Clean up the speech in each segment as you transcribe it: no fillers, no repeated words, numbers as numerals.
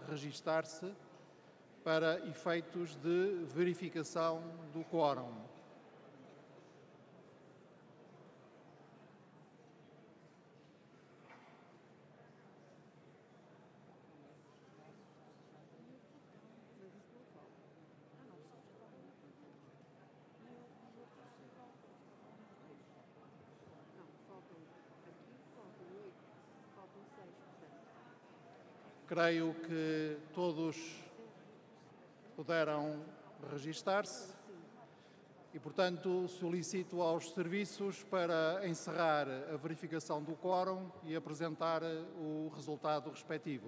registar-se para efeitos de verificação do quórum. Creio que todos puderam registar-se e, portanto, solicito aos serviços para encerrar a verificação do quórum e apresentar o resultado respectivo.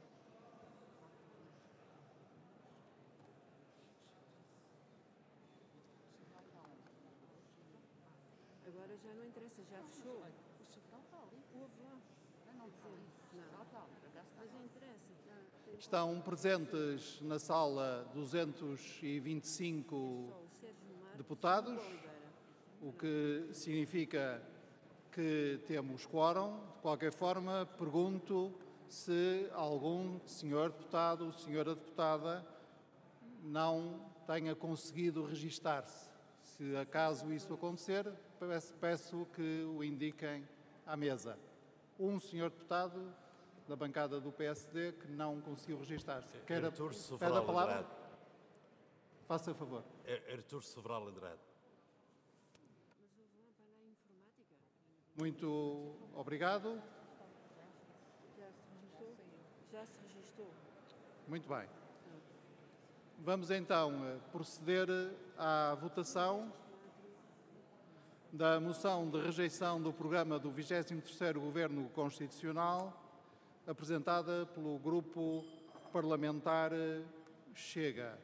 Agora já não interessa, já fechou. O sofrão está ali. Houve lá. Não, mas interessa. Estão presentes na sala 225 deputados, o que significa que temos quórum. De qualquer forma, pergunto se algum senhor deputado ou senhora deputada não tenha conseguido registar-se. Se acaso isso acontecer, peço que o indiquem à mesa. Um senhor deputado da bancada do PSD que não conseguiu registar-se. Pede a palavra? Andrade. Faça favor. Artur Sobral Andrade. Muito obrigado. Já se registou. Muito bem. Vamos então proceder à votação da moção de rejeição do programa do 23º Governo Constitucional, apresentada pelo Grupo Parlamentar Chega.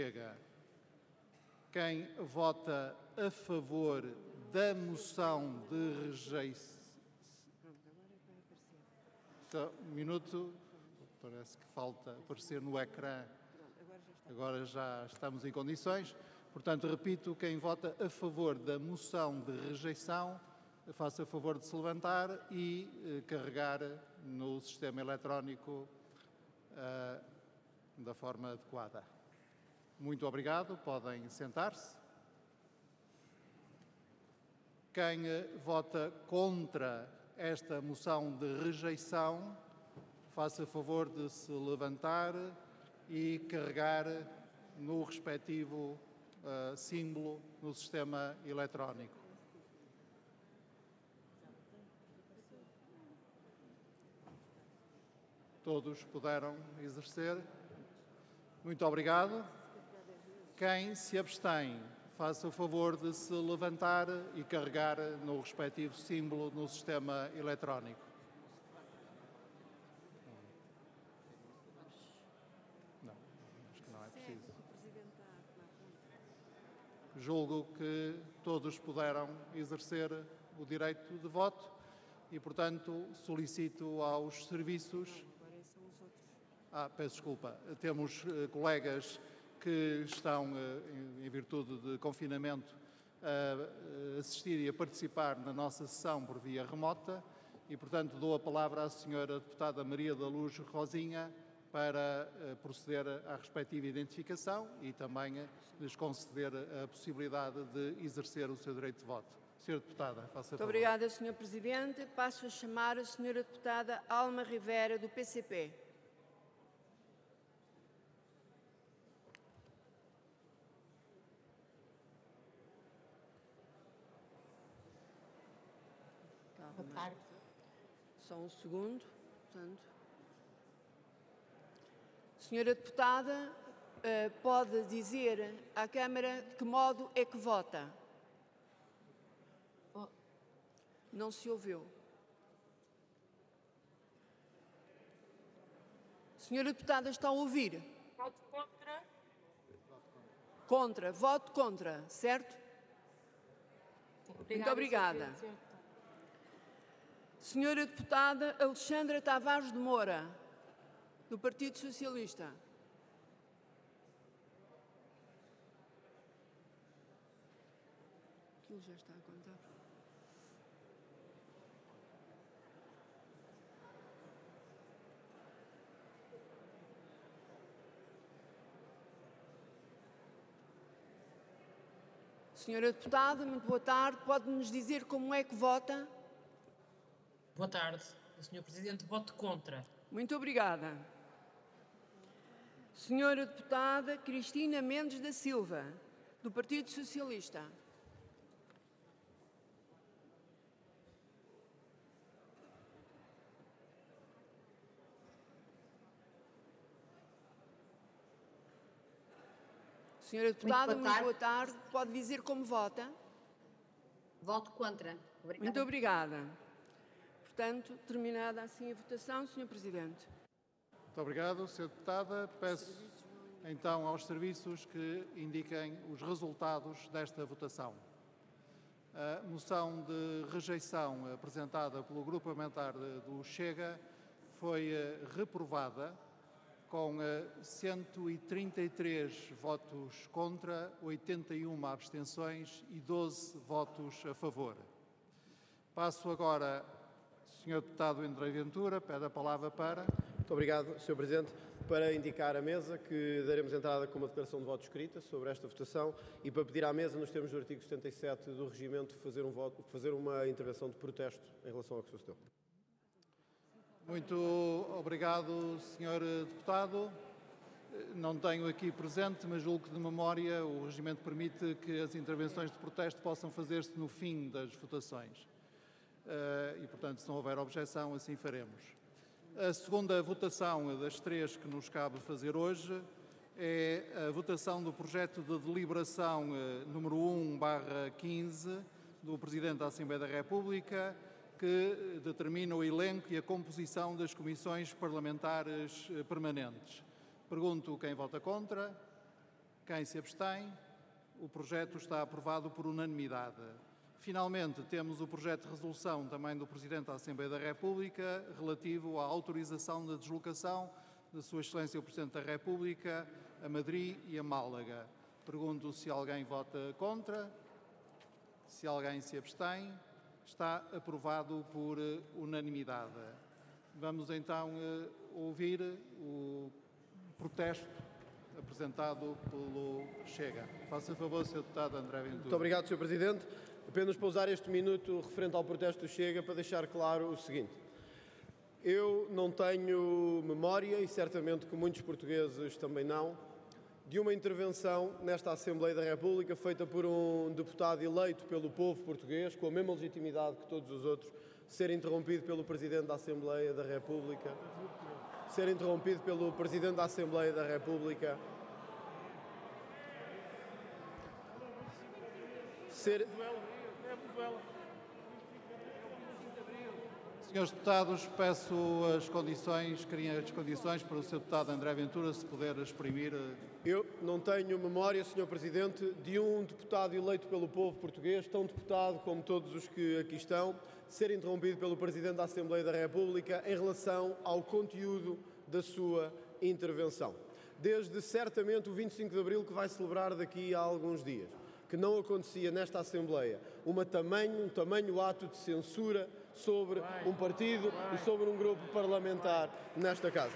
Quem vota a favor da moção de rejeição... Um minuto, parece que falta aparecer no ecrã. Agora já estamos em condições. Portanto, repito, quem vota a favor da moção de rejeição, faça favor de se levantar e carregar no sistema eletrónico da forma adequada. Muito obrigado. Podem sentar-se. Quem vota contra esta moção de rejeição, faça favor de se levantar e carregar no respectivo símbolo no sistema eletrónico. Todos puderam exercer. Muito obrigado. Quem se abstém, faça o favor de se levantar e carregar no respectivo símbolo no sistema eletrónico. Não, acho que não é preciso. Julgo que todos puderam exercer o direito de voto e, portanto, solicito aos serviços... peço desculpa. Temos colegas que estão, em virtude de confinamento, a assistir e a participar na nossa sessão por via remota e, portanto, dou a palavra à senhora deputada Maria da Luz Rosinha para proceder à respectiva identificação e também lhes conceder a possibilidade de exercer o seu direito de voto. Senhora deputada, faça favor. Muito obrigada, Sr. Presidente. Passo a chamar a senhora deputada Alma Rivera, do PCP. Boa tarde. Só um segundo, portanto. Senhora deputada, pode dizer à Câmara de que modo é que vota? Não se ouviu. Senhora deputada, está a ouvir? Voto contra. Contra. Voto contra, certo? Muito obrigada. Senhora deputada Alexandra Tavares de Moura, do Partido Socialista. Aquilo já está a contar. Senhora deputada, muito boa tarde. Pode-nos dizer como é que vota? Boa tarde. O Sr. Presidente, voto contra. Muito obrigada. Senhora deputada Cristina Mendes da Silva, do Partido Socialista. Senhora deputada, muito boa tarde. Pode dizer como vota? Voto contra. Obrigada. Muito obrigada. Portanto, terminada assim a votação, Sr. Presidente. Muito obrigado, Sra. Deputada. Peço então aos serviços que indiquem os resultados desta votação. A moção de rejeição apresentada pelo Grupo Parlamentar do Chega foi reprovada com 133 votos contra, 81 abstenções e 12 votos a favor. Passo agora, Sr. Deputado André Ventura, pede a palavra para... Muito obrigado, Sr. Presidente. Para indicar à mesa que daremos entrada com uma declaração de voto escrita sobre esta votação e para pedir à mesa, nos termos do artigo 77 do Regimento, fazer uma intervenção de protesto em relação ao que sucedeu. Muito obrigado, Sr. Deputado. Não tenho aqui presente, mas julgo que de memória o regimento permite que as intervenções de protesto possam fazer-se no fim das votações. E, portanto, se não houver objeção, assim faremos. A segunda votação das três que nos cabe fazer hoje é a votação do projeto de deliberação número 1/15 do Presidente da Assembleia da República, que determina o elenco e a composição das comissões parlamentares permanentes. Pergunto quem vota contra, quem se abstém. O projeto está aprovado por unanimidade. Finalmente, temos o projeto de resolução também do Presidente da Assembleia da República relativo à autorização da deslocação de Sua Excelência o Presidente da República a Madrid e a Málaga. Pergunto se alguém vota contra, se alguém se abstém. Está aprovado por unanimidade. Vamos então ouvir o protesto apresentado pelo Chega. Faça favor, Sr. Deputado André Ventura. Muito obrigado, Sr. Presidente. Apenas para usar este minuto referente ao protesto do Chega para deixar claro o seguinte. Eu não tenho memória, e certamente que muitos portugueses também não, de uma intervenção nesta Assembleia da República feita por um deputado eleito pelo povo português, com a mesma legitimidade que todos os outros, ser interrompido pelo Presidente da Assembleia da República, Senhores deputados, peço as condições, criem as condições para o Sr. Deputado André Ventura se puder exprimir. Eu não tenho memória, Sr. Presidente, de um deputado eleito pelo povo português, tão deputado como todos os que aqui estão, ser interrompido pelo Presidente da Assembleia da República em relação ao conteúdo da sua intervenção. Desde certamente o 25 de Abril, que vai celebrar daqui a alguns dias, que não acontecia nesta Assembleia um tamanho ato de censura sobre um partido e sobre um grupo parlamentar nesta Casa.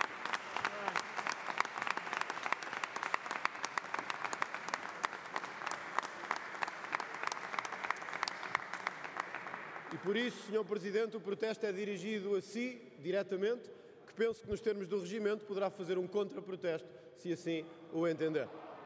E por isso, Sr. Presidente, o protesto é dirigido a si, diretamente, que penso que nos termos do regimento poderá fazer um contra-protesto, se assim o entender.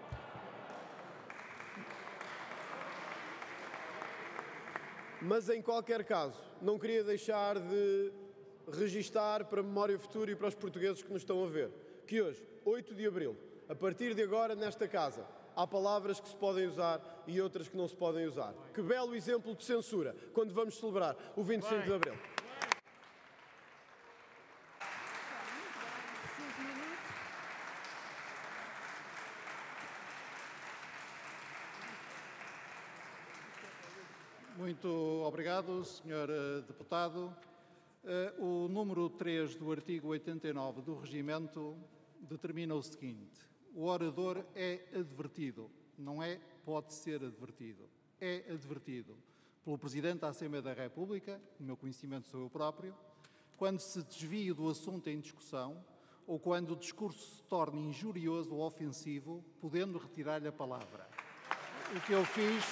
Mas, em qualquer caso, não queria deixar de registar para a memória futura e para os portugueses que nos estão a ver, que hoje, 8 de Abril, a partir de agora, nesta Casa, há palavras que se podem usar e outras que não se podem usar. Que belo exemplo de censura, quando vamos celebrar o 25 de Abril. Muito obrigado, Sr. Deputado. O número 3 do artigo 89 do Regimento determina o seguinte: o orador é advertido, não é pode ser advertido, é advertido pelo Presidente da Assembleia da República, no meu conhecimento sou eu próprio, quando se desvia do assunto em discussão ou quando o discurso se torna injurioso ou ofensivo, podendo retirar-lhe a palavra. o que eu fiz...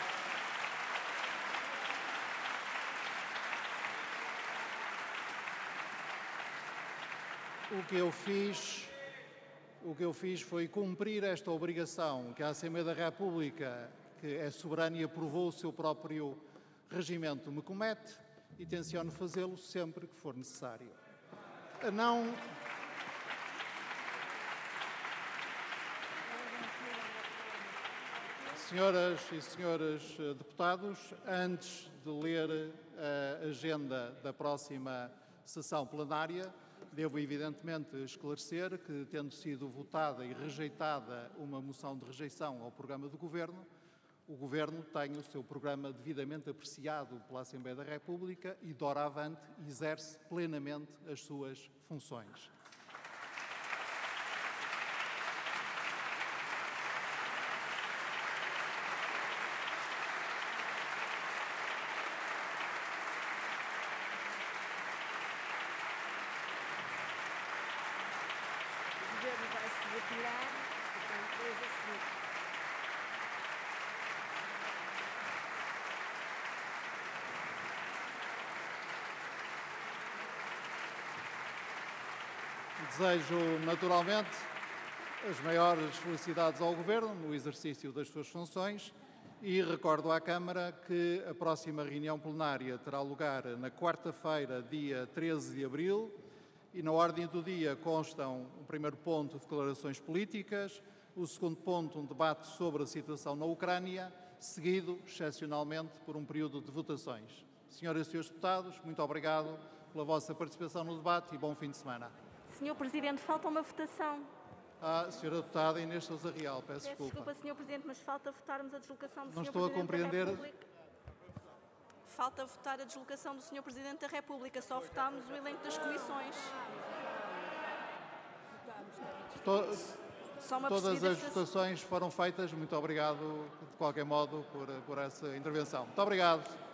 O que eu fiz foi cumprir esta obrigação que a Assembleia da República, que é soberana e aprovou o seu próprio regimento, me comete, e tenciono fazê-lo sempre que for necessário. Senhoras e senhores deputados, antes de ler a agenda da próxima sessão plenária, devo evidentemente esclarecer que, tendo sido votada e rejeitada uma moção de rejeição ao programa do Governo, o Governo tem o seu programa devidamente apreciado pela Assembleia da República e, doravante, exerce plenamente as suas funções. O governo vai se retirar, portanto, depois a seguir. Desejo, naturalmente, as maiores felicidades ao Governo no exercício das suas funções e recordo à Câmara que a próxima reunião plenária terá lugar na quarta-feira, dia 13 de abril, e na ordem do dia constam o primeiro ponto, declarações políticas, o segundo ponto, um debate sobre a situação na Ucrânia, seguido, excepcionalmente, por um período de votações. Senhoras e senhores deputados, muito obrigado pela vossa participação no debate e bom fim de semana. Senhor Presidente, falta uma votação. Senhora deputada Inês Sousa Real, peço desculpa. Desculpa, Senhor Presidente, mas falta votarmos a deslocação do Não Senhor estou a Presidente compreender. da República. Falta votar a deslocação do Senhor Presidente da República. Só votámos o elenco das comissões. Só uma Todas percebida as votações foram feitas. Muito obrigado, de qualquer modo, por essa intervenção. Muito obrigado.